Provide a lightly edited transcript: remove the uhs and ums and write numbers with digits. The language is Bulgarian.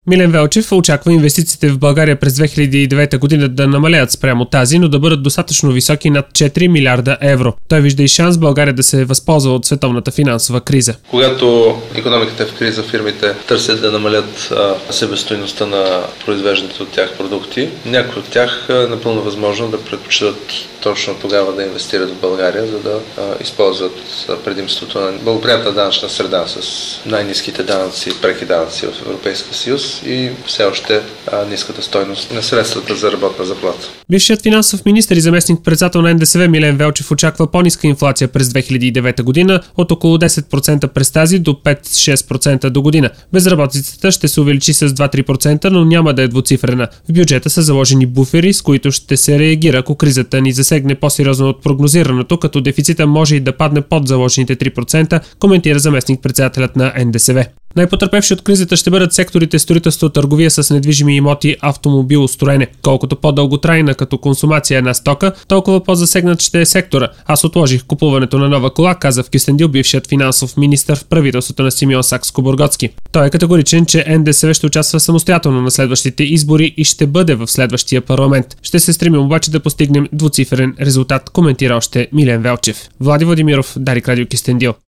Милен Велчев очаква инвестициите в България през 2009 година да намалеят спрямо тази, но да бъдат достатъчно високи над 4 милиарда евро. Той вижда и шанс България да се възползва от световната финансова криза. Когато икономиката е в криза, фирмите търсят да намалят себестойността на произвежданите от тях продукти. Някои от тях е напълно възможно да предпочитат точно тогава да инвестират в България, за да използват предимството на благоприятна данъчна среда с най-ниските данъци, преки данъци в Европейския съюз и все още ниската стойност на средствата за работна заплата. Бившият финансов министър и заместник-председател на НДСВ Милен Велчев очаква по-ниска инфлация през 2009 година от около 10% през тази до 5-6% до година. Безработицата ще се увеличи с 2-3%, но няма да е двуцифрена. В бюджета са заложени буфери, с които ще се реагира, ако кризата ни засегне по-сериозно от прогнозираното, като дефицита може и да падне под заложените 3%, коментира заместник-председателят на НДСВ. Най-потърпевши от кризата ще бъдат секторите строителство, търговия с недвижими имоти, автомобилостроене. Колкото по-дълготрайна като консумация една стока, толкова по-засегнат ще е сектора. Аз отложих купуването на нова кола, каза в Кюстендил бившият финансов министър в правителството на Симеон Сакскобургготски. Той е категоричен, че НДСВ ще участва самостоятелно на следващите избори и ще бъде в следващия парламент. Ще се стремим обаче да постигнем двуцифрен резултат, коментира още Милен Велчев. Влади Владимиров, Дарик Радио Кюстендил.